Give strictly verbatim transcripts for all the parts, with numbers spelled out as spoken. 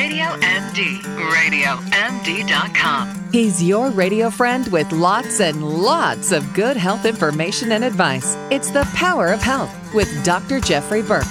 Radio M D. radio M D dot com. He's your radio friend with lots and lots of good health information and advice. It's The Power of Health with Doctor Jeffrey Burke.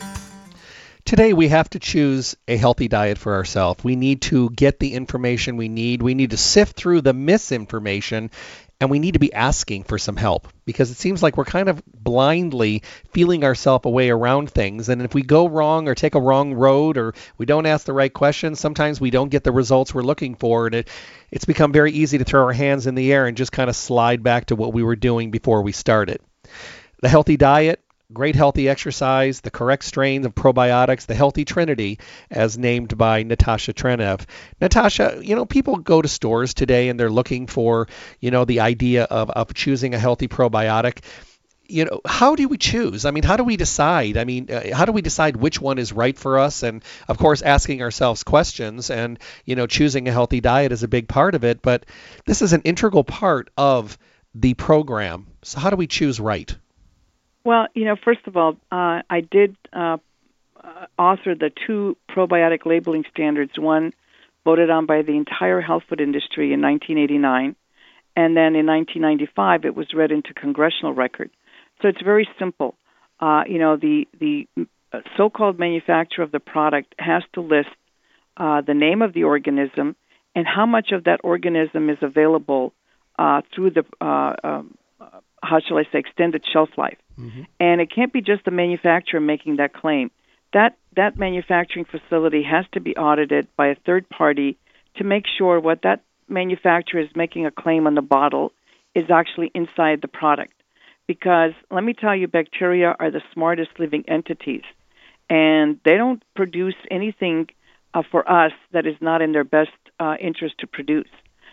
Today we have to choose a healthy diet for ourselves. We need to get the information we need. We need to sift through the misinformation, and we need to be asking for some help, because it seems like we're kind of blindly feeling ourselves a way around things. And if we go wrong or take a wrong road, or we don't ask the right questions, sometimes we don't get the results we're looking for. And it, it's become very easy to throw our hands in the air and just kind of slide back to what we were doing before we started. The healthy diet, great healthy exercise, the correct strains of probiotics, the healthy trinity, as named by Natasha Trenev. Natasha, you know, people go to stores today and they're looking for, you know, the idea of, of choosing a healthy probiotic. You know, how do we choose? I mean, how do we decide? I mean, uh, how do we decide which one is right for us? And of course, asking ourselves questions and, you know, choosing a healthy diet is a big part of it. But this is an integral part of the program. So how do we choose right? Well, you know, first of all, uh, I did uh, uh, author the two probiotic labeling standards, one voted on by the entire health food industry in nineteen eighty-nine, and then in nineteen ninety-five it was read into congressional record. So it's very simple. Uh, you know, the, the so-called manufacturer of the product has to list uh, the name of the organism and how much of that organism is available uh, through the uh, um, how shall I say, extended shelf life. Mm-hmm. And it can't be just the manufacturer making that claim. That that manufacturing facility has to be audited by a third party to make sure what that manufacturer is making a claim on the bottle is actually inside the product. Because let me tell you, bacteria are the smartest living entities, and they don't produce anything uh, for us that is not in their best uh, interest to produce.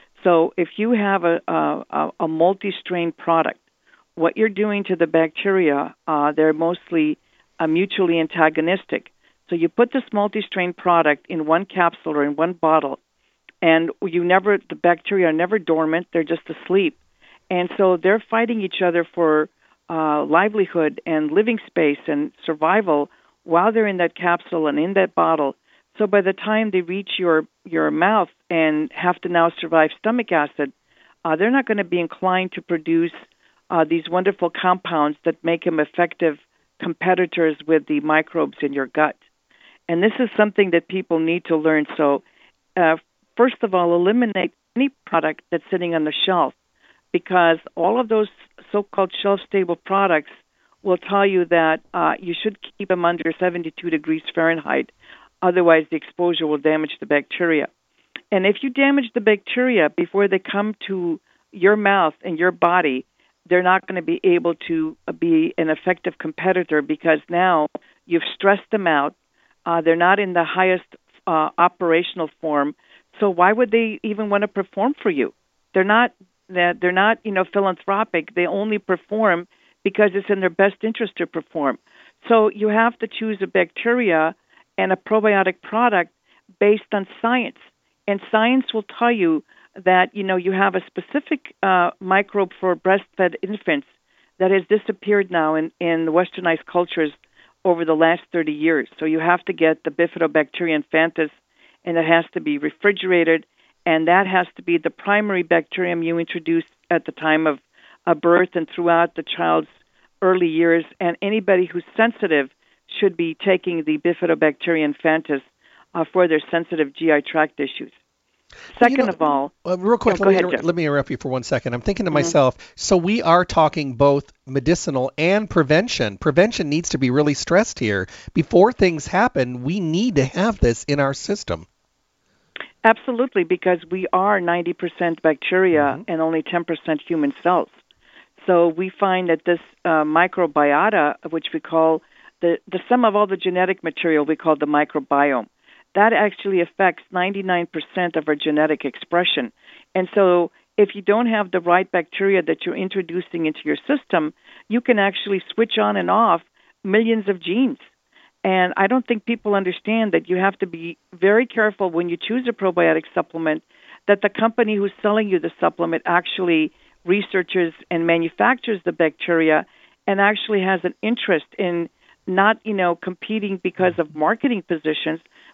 So if you have a, a, a multi-strain product, what you're doing to the bacteria, uh, they're mostly uh, mutually antagonistic. So you put this multi-strain product in one capsule or in one bottle, and you never the bacteria are never dormant; they're just asleep, and so they're fighting each other for uh, livelihood and living space and survival while they're in that capsule and in that bottle. So by the time they reach your your mouth and have to now survive stomach acid, uh, they're not going to be inclined to produce Uh, these wonderful compounds that make them effective competitors with the microbes in your gut. And this is something that people need to learn. So, uh, first of all, eliminate any product that's sitting on the shelf, because all of those so-called shelf-stable products will tell you that uh, you should keep them under seventy-two degrees Fahrenheit. Otherwise, the exposure will damage the bacteria. And if you damage the bacteria before they come to your mouth and your body, they're not going to be able to be an effective competitor, because now you've stressed them out. Uh, they're not in the highest uh, operational form. So why would they even want to perform for you? They're not. They're not, you know, philanthropic. They only perform because it's in their best interest to perform. So you have to choose a bacteria and a probiotic product based on science, and science will tell you that, you know, you have a specific uh, microbe for breastfed infants that has disappeared now in, in westernized cultures over the last thirty years. So you have to get the Bifidobacteria infantis, and it has to be refrigerated, and that has to be the primary bacterium you introduce at the time of uh, birth and throughout the child's early years. And anybody who's sensitive should be taking the Bifidobacteria infantis uh, for their sensitive G I tract issues. Second you know, of all, uh, real quick, no, let, me ahead, inter- let me interrupt you for one second. I'm thinking to mm-hmm. myself, so we are talking both medicinal and prevention. Prevention needs to be really stressed here. Before things happen, we need to have this in our system. Absolutely, because we are ninety percent bacteria mm-hmm. and only ten percent human cells. So we find that this uh, microbiota, which we call the, the sum of all the genetic material, we call the microbiome, that actually affects ninety-nine percent of our genetic expression. And so if you don't have the right bacteria that you're introducing into your system, you can actually switch on and off millions of genes. And I don't think people understand that you have to be very careful when you choose a probiotic supplement, that the company who's selling you the supplement actually researches and manufactures the bacteria and actually has an interest in not, you know, competing because of marketing positions,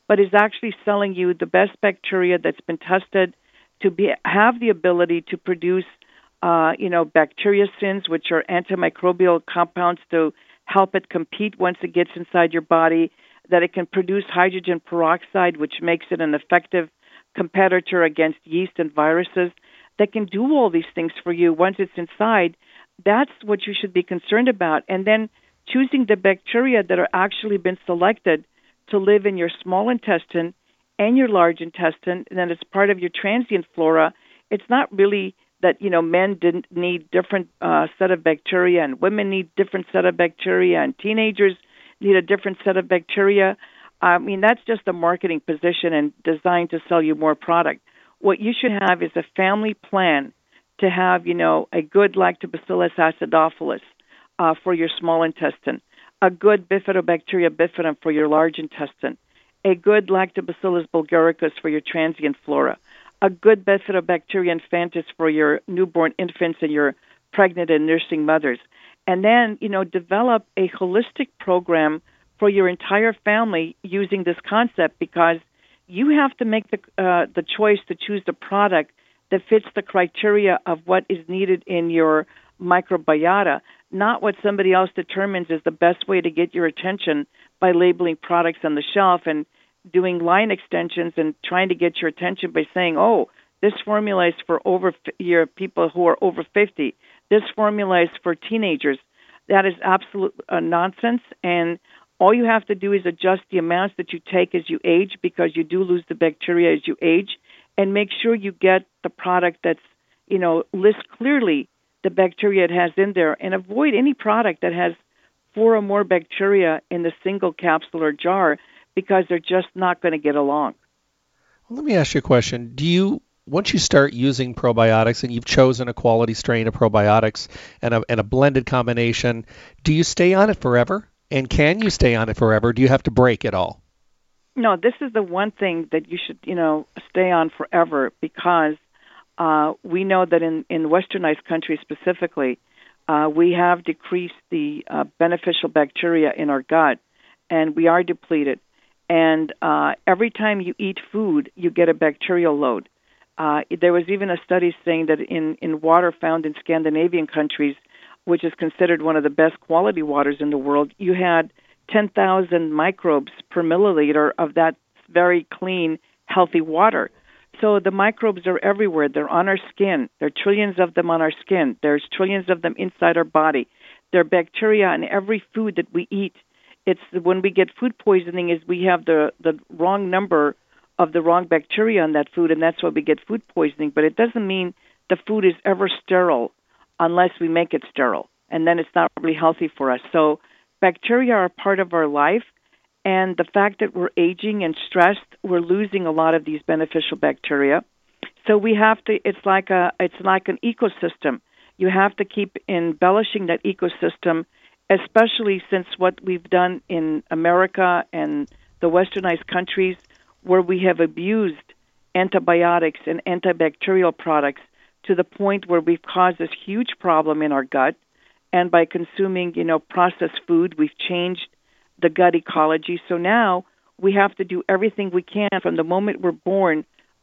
but is actually selling you the best bacteria that's been tested to be have the ability to produce, uh, you know, bacteriocins, which are antimicrobial compounds to help it compete once it gets inside your body, that it can produce hydrogen peroxide, which makes it an effective competitor against yeast and viruses, that can do all these things for you once it's inside. That's what you should be concerned about. And then choosing the bacteria that are actually been selected to live in your small intestine and your large intestine, and then it's part of your transient flora. It's not really that, you know, men didn't need different uh, set of bacteria and women need different set of bacteria and teenagers need a different set of bacteria. I mean, that's just a marketing position and designed to sell you more product. What you should have is a family plan to have, you know, a good Lactobacillus acidophilus uh, for your small intestine, a good Bifidobacteria bifidum for your large intestine, a good Lactobacillus bulgaricus for your transient flora, a good Bifidobacteria infantis for your newborn infants and your pregnant and nursing mothers. And then, you know, develop a holistic program for your entire family using this concept, because you have to make the uh, the choice to choose the product that fits the criteria of what is needed in your microbiota, not what somebody else determines is the best way to get your attention by labeling products on the shelf and doing line extensions and trying to get your attention by saying, oh, this formula is for over your people who are over fifty. This formula is for teenagers. That is absolute uh, nonsense, and all you have to do is adjust the amounts that you take as you age, because you do lose the bacteria as you age, and make sure you get the product that's, you know, lists clearly the bacteria it has in there, and avoid any product that has four or more bacteria in the single capsule or jar, because they're just not going to get along. Well, let me ask you a question. Do you, once you start using probiotics and you've chosen a quality strain of probiotics and a, and a blended combination, do you stay on it forever? And can you stay on it forever? Do you have to break it all? No, this is the one thing that you should, you know, stay on forever, because uh, we know that in, in westernized countries specifically, uh, we have decreased the uh, beneficial bacteria in our gut, and we are depleted. And uh, every time you eat food, you get a bacterial load. Uh, there was even a study saying that in, in water found in Scandinavian countries, which is considered one of the best quality waters in the world, you had ten thousand microbes per milliliter of that very clean, healthy water. So the microbes are everywhere. They're on our skin. There are trillions of them on our skin. There's trillions of them inside our body. There are bacteria in every food that we eat. It's when we get food poisoning is we have the, the wrong number of the wrong bacteria in that food, and that's why we get food poisoning. But it doesn't mean the food is ever sterile unless we make it sterile, and then it's not really healthy for us. So bacteria are part of our life, and the fact that we're aging and stressed, we're losing a lot of these beneficial bacteria. So we have to, it's like a, it's like an ecosystem. You have to keep embellishing that ecosystem, especially since what we've done in America and the westernized countries, where we have abused antibiotics and antibacterial products to the point where we've caused this huge problem in our gut. And by consuming, you know, processed food, we've changed the gut ecology. So now we have to do everything we can from the moment we're born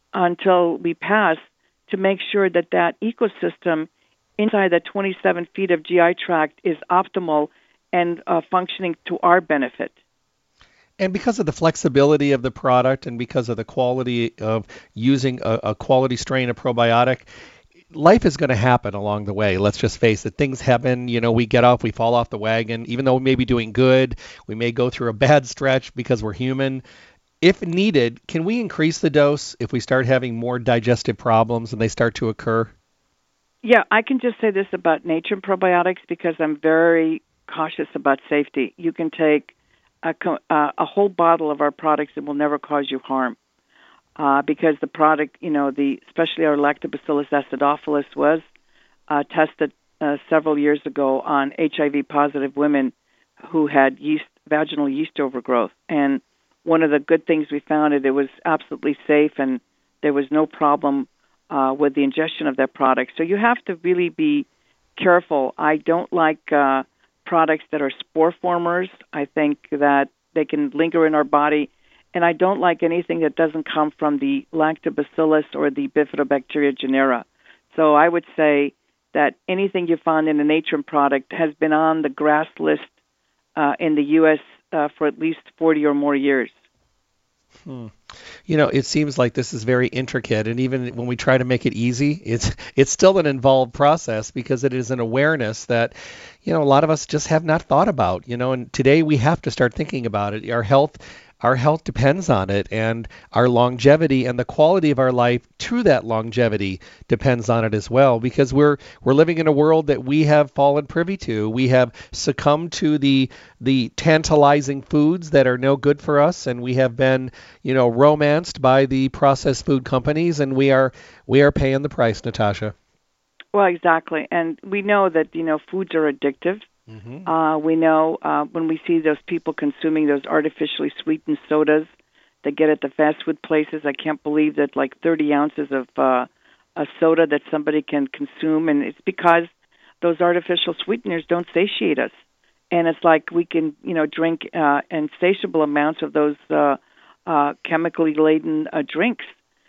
until we pass to make sure that that ecosystem inside that twenty-seven feet of G I tract is optimal and uh, functioning to our benefit. And because of the flexibility of the product and because of the quality of using a, a quality strain of probiotic, life is going to happen along the way. Let's just face it. Things happen. You know, we get off, we fall off the wagon. Even though we may be doing good, we may go through a bad stretch because we're human. If needed, can we increase the dose if we start having more digestive problems and they start to occur? Yeah, I can just say this about Nature Probiotics because I'm very cautious about safety. You can take a, uh, a whole bottle of our products and will never cause you harm. Uh, because the product, you know, the especially our Lactobacillus acidophilus was uh, tested uh, several years ago on H I V-positive women who had yeast, vaginal yeast overgrowth. And one of the good things we found is it was absolutely safe and there was no problem uh, with the ingestion of that product. So you have to really be careful. I don't like uh, products that are spore formers. I think that they can linger in our body and I don't like anything that doesn't come from the Lactobacillus or the Bifidobacteria genera. So I would say that anything you find in a Natrum product has been on the GRAS list uh, in the U S uh, for at least forty or more years. Hmm. You know, it seems like this is very intricate, and even when we try to make it easy, it's it's still an involved process because it is an awareness that, you know, a lot of us just have not thought about, you know, and today we have to start thinking about it. Our health Our health depends on it, and our longevity and the quality of our life through that longevity depends on it as well, because we're we're living in a world that we have fallen privy to. We have succumbed to the the tantalizing foods that are no good for us, and we have been, you know, romanced by the processed food companies, and we are we are paying the price, Natasha. Well, exactly, and we know that, you know, foods are addictive. Mm-hmm. Uh, we know uh, when we see those people consuming those artificially sweetened sodas that get at the fast food places, I can't believe that like thirty ounces of uh, a soda that somebody can consume, and it's because those artificial sweeteners don't satiate us. And it's like we can, you know, drink uh, insatiable amounts of those uh, uh, chemically laden uh, drinks.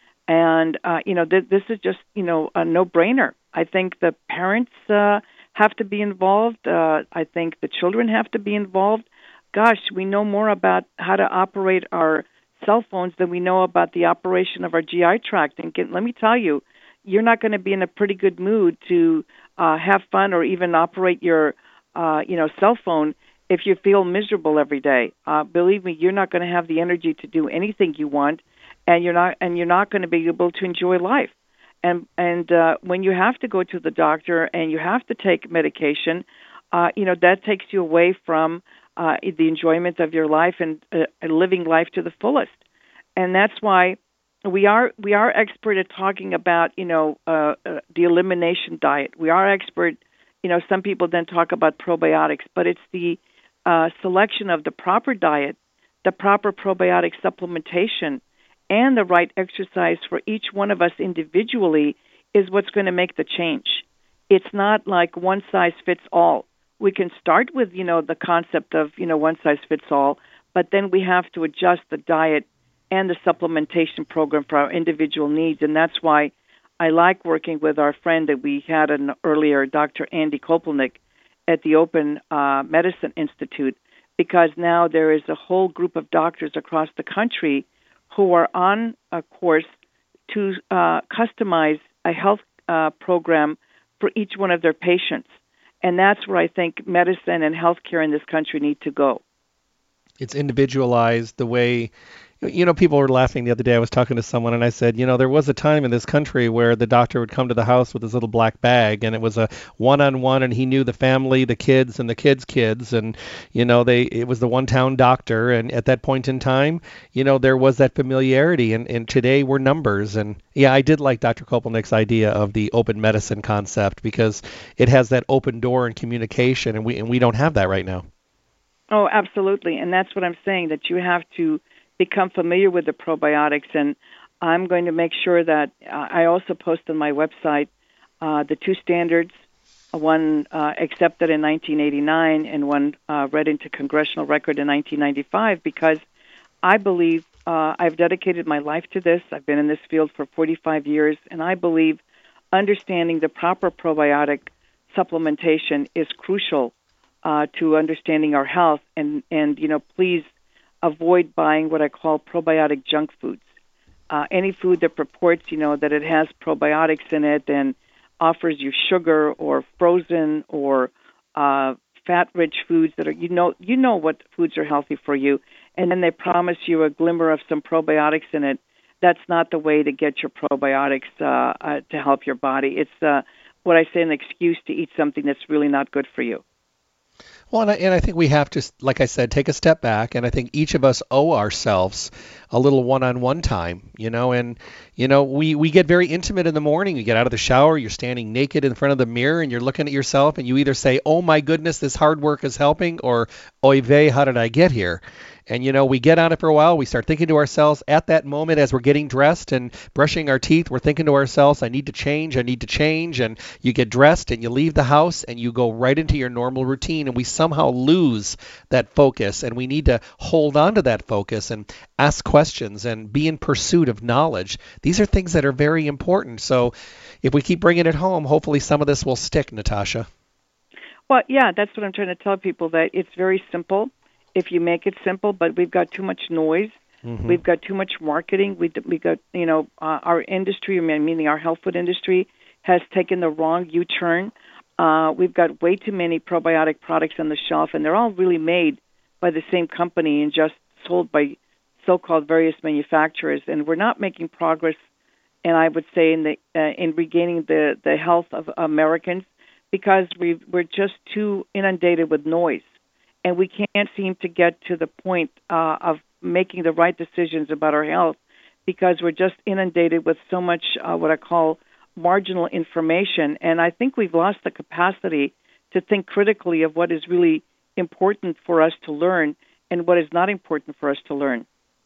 And, uh, you know, th- this is just, you know, a no-brainer. I think the parents uh, have to be involved. Uh, I think the children have to be involved. Gosh, we know more about how to operate our cell phones than we know about the operation of our G I tract. And get, let me tell you, you're not going to be in a pretty good mood to uh, have fun or even operate your, uh, you know, cell phone if you feel miserable every day. Uh, believe me, you're not going to have the energy to do anything you want, and you're not, and you're not going to be able to enjoy life. And and uh, when you have to go to the doctor and you have to take medication, uh, you know, that takes you away from uh, the enjoyment of your life and uh, living life to the fullest. And that's why we are we are expert at talking about, you know, uh, uh, the elimination diet. We are expert, you know, some people then talk about probiotics, but it's the uh, selection of the proper diet, the proper probiotic supplementation, and the right exercise for each one of us individually is what's going to make the change. It's not like one size fits all. We can start with, you know, the concept of, you know, one size fits all, but then we have to adjust the diet and the supplementation program for our individual needs. And that's why I like working with our friend that we had an earlier, Doctor Andy Kopelnick, at the Open uh, Medicine Institute, because now there is a whole group of doctors across the country who are on a course to uh, customize a health uh, program for each one of their patients. And that's where I think medicine and healthcare in this country need to go. It's individualized the way, you know, people were laughing the other day. I was talking to someone and I said, you know, there was a time in this country where the doctor would come to the house with his little black bag and it was a one-on-one and he knew the family, the kids and the kids' kids. And, you know, they it was the one-town doctor. And at that point in time, you know, there was that familiarity. And, and today we're numbers. And yeah, I did like Doctor Kopelnick's idea of the open medicine concept because it has that open door and communication. And we and we don't have that right now. Oh, absolutely. And that's what I'm saying, that you have to become familiar with the probiotics. And I'm going to make sure that uh, I also post on my website uh, the two standards, one uh, accepted in nineteen eighty-nine and one uh, read into congressional record in nineteen ninety-five, because I believe uh, I've dedicated my life to this. I've been in this field for forty-five years, and I believe understanding the proper probiotic supplementation is crucial uh, to understanding our health. And, and, you know, please avoid buying what I call probiotic junk foods. Uh, any food that purports, you know, that it has probiotics in it and offers you sugar or frozen or uh, fat-rich foods that are, you know, you know what foods are healthy for you, and then they promise you a glimmer of some probiotics in it. That's not the way to get your probiotics uh, uh, to help your body. It's uh, what I say, an excuse to eat something that's really not good for you. Well, and I, and I think we have to, like I said, take a step back, and I think each of us owe ourselves a little one-on-one time, you know, and, you know, we, we get very intimate in the morning. You get out of the shower, you're standing naked in front of the mirror, and you're looking at yourself, and you either say, oh, my goodness, this hard work is helping, or, oy vey, how did I get here? And, you know, we get on it for a while. We start thinking to ourselves at that moment as we're getting dressed and brushing our teeth, we're thinking to ourselves, I need to change, I need to change. And you get dressed and you leave the house and you go right into your normal routine. And we somehow lose that focus. And we need to hold on to that focus and ask questions and be in pursuit of knowledge. These are things that are very important. So if we keep bringing it home, hopefully some of this will stick, Natasha. Well, yeah, that's what I'm trying to tell people, that it's very simple if you make it simple, but we've got too much noise. Mm-hmm. We've got too much marketing. We we got, you know, uh, our industry, meaning our health food industry, has taken the wrong U-turn. Uh, we've got way too many probiotic products on the shelf, and they're all really made by the same company and just sold by so-called various manufacturers. And we're not making progress, and I would say, in the uh, in regaining the, the health of Americans, because we we're just too inundated with noise, and we can't seem to get to the point uh, of making the right decisions about our health, because we're just inundated with so much uh, what I call marginal information. And I think we've lost the capacity to think critically of what is really important for us to learn and what is not important for us to learn.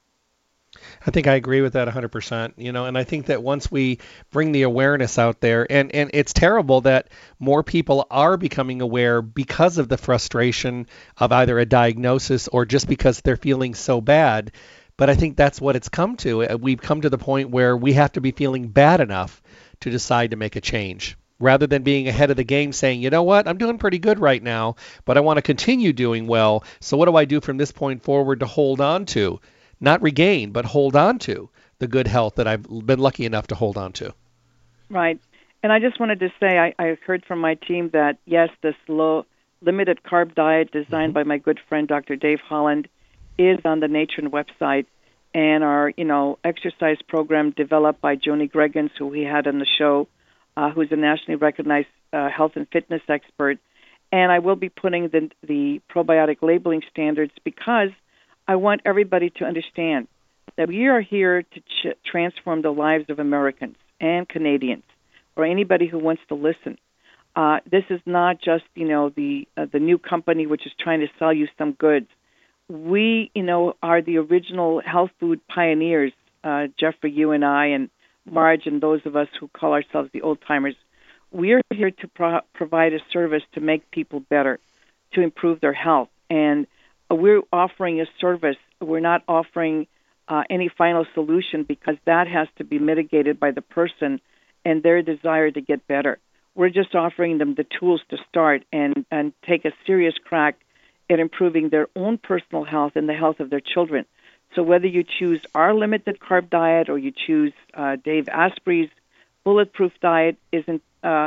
I think I agree with that one hundred percent, you know, and I think that once we bring the awareness out there, and, and it's terrible that more people are becoming aware because of the frustration of either a diagnosis or just because they're feeling so bad. But I think that's what it's come to. We've come to the point where we have to be feeling bad enough to decide to make a change, rather than being ahead of the game saying, you know what, I'm doing pretty good right now, but I want to continue doing well. So what do I do from this point forward to hold on to? Not regain, but hold on to the good health that I've been lucky enough to hold on to. Right. And I just wanted to say, I, I heard from my team that, yes, this low, limited carb diet designed mm-hmm. by my good friend, Doctor Dave Holland, is on the Natron website. And our, you know, exercise program developed by Joni Greggins, who we had on the show, uh, who's a nationally recognized uh, health and fitness expert. And I will be putting the, the probiotic labeling standards because I want everybody to understand that we are here to ch- transform the lives of Americans and Canadians, or anybody who wants to listen. Uh, this is not just, you know, the uh, the new company which is trying to sell you some goods. We, you know, are the original health food pioneers, uh, Jeffrey, you and I, and Marge, and those of us who call ourselves the old timers. We are here to pro- provide a service to make people better, to improve their health, and we're offering a service. We're not offering uh, any final solution, because that has to be mitigated by the person and their desire to get better. We're just offering them the tools to start and, and take a serious crack at improving their own personal health and the health of their children. So whether you choose our limited carb diet or you choose uh, Dave Asprey's bulletproof diet, isn't uh,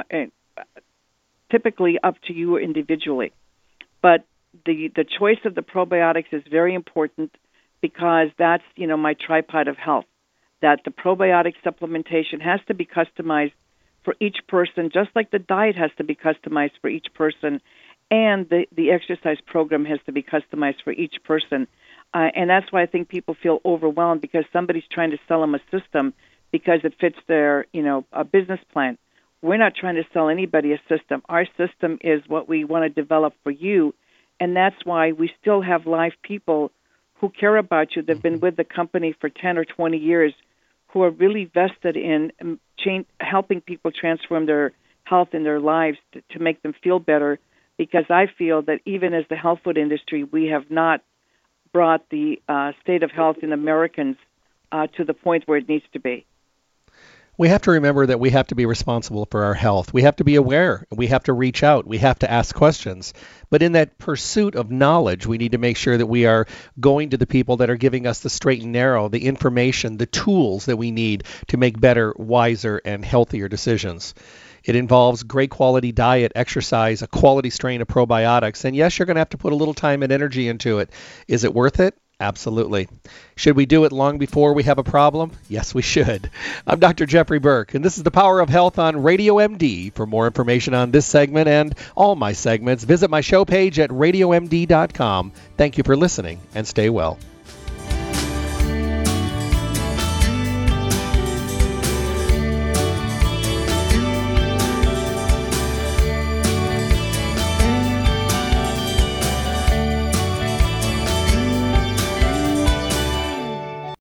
typically up to you individually. But The the choice of the probiotics is very important, because that's, you know, my tripod of health, that the probiotic supplementation has to be customized for each person, just like the diet has to be customized for each person, and the, the exercise program has to be customized for each person. Uh, and that's why I think people feel overwhelmed, because somebody's trying to sell them a system because it fits their, you know, a business plan. We're not trying to sell anybody a system. Our system is what we want to develop for you. And that's why we still have live people who care about you. They've been with the company for ten or twenty years, who are really vested in change, helping people transform their health and their lives to, to make them feel better, because I feel that even as the health food industry, we have not brought the uh, state of health in Americans uh, to the point where it needs to be. We have to remember that we have to be responsible for our health. We have to be aware. We have to reach out. We have to ask questions. But in that pursuit of knowledge, we need to make sure that we are going to the people that are giving us the straight and narrow, the information, the tools that we need to make better, wiser, and healthier decisions. It involves great quality diet, exercise, a quality strain of probiotics. And yes, you're going to have to put a little time and energy into it. Is it worth it? Absolutely. Should we do it long before we have a problem? Yes, we should. I'm Doctor Jeffrey Burke, and this is The Power of Health on Radio M D. For more information on this segment and all my segments, visit my show page at radio m d dot com. Thank you for listening, and stay well.